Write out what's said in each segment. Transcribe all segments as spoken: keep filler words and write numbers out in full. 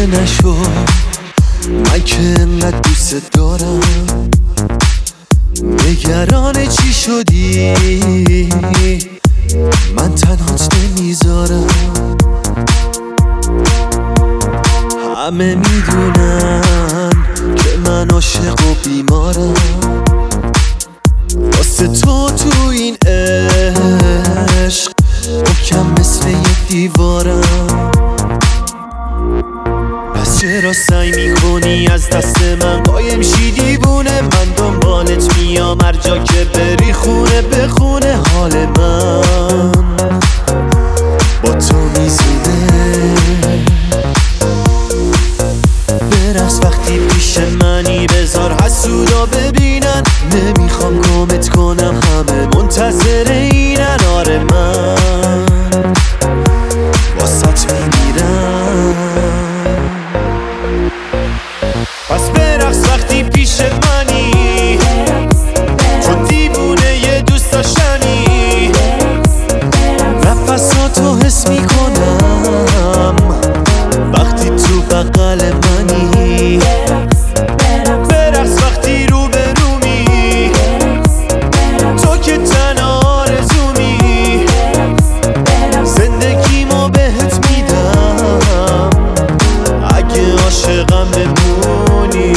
نشو، من که انقدر دوست دارم. نگران چی شدی؟ من تنهات نمیذارم. همه میدونن که من عاشق و بیمارم، واسه تو تو این عشق محکم مثل یه دیوارم. پس چرا سعی میکنی از دست من قایم شی دیوونه؟ من دنبالت میام هر جا که بری، خونه به خونه حال من با تو میزونه. برقص وقتی پیش منی، بذار حسودا ببینن. نمیخوام گمت کنم، همه منتظر اینن. آره من واسط میمیرم. پس برقص وقتی پیش منی، چون دیوونه یه دوست داشتنی. نفساتو حس میکنم وقتی تو بغل منی. برقص وقتی رو به رومی، تو که تنها آرزومی. زندگیمو بهت میدم اگه عاشقم بمونی.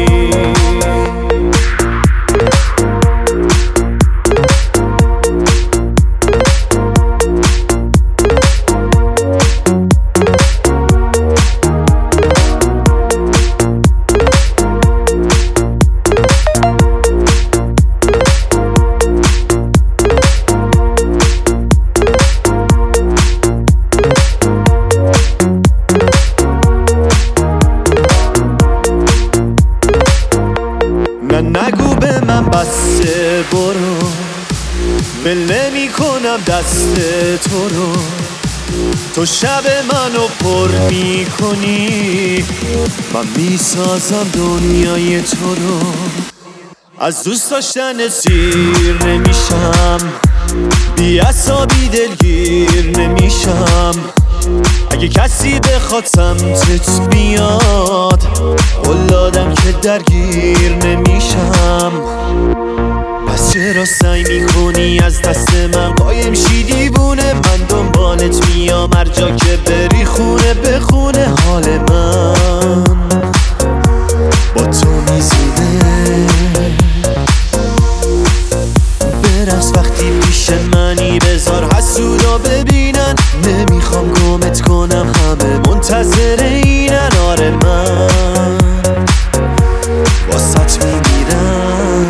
نه نگو به من بسته، برو ول نمی کنم دست تو رو. تو شب منو پر می کنی، من می سازم دنیای تو رو. از دوست داشتن سیر نمیشم، بی عصابی دلگیر نمیشم. اگه کسی بخواد سمتت بیاد، قول دادم که درگیر نمیشم. پس چرا سعی میکنی از دست من قایم شی دیوونه؟ من دنبالت میام هر جا که بری، خونه به خونه حال من با تو میزونه. برقص وقتی پیش منی، بذار حسودا ببینن. نمیخوام گمت کنم، همه منتظر اینن. آره من واسط میمیرم.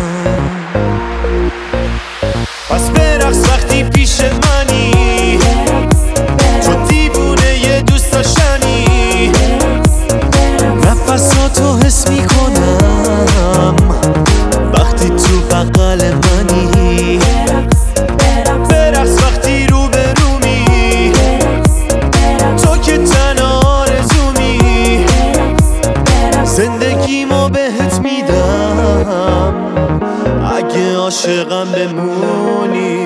پس برقص وقتی پیش منی، چون دیوونه یه دوست داشتنی. نفساتو حس میکنم وقتی تو بغل منی. برقص وقتی رو به رومی، تو که تنها آرزومی. زندگیمو بهت میدم اگه عاشقم بمونی.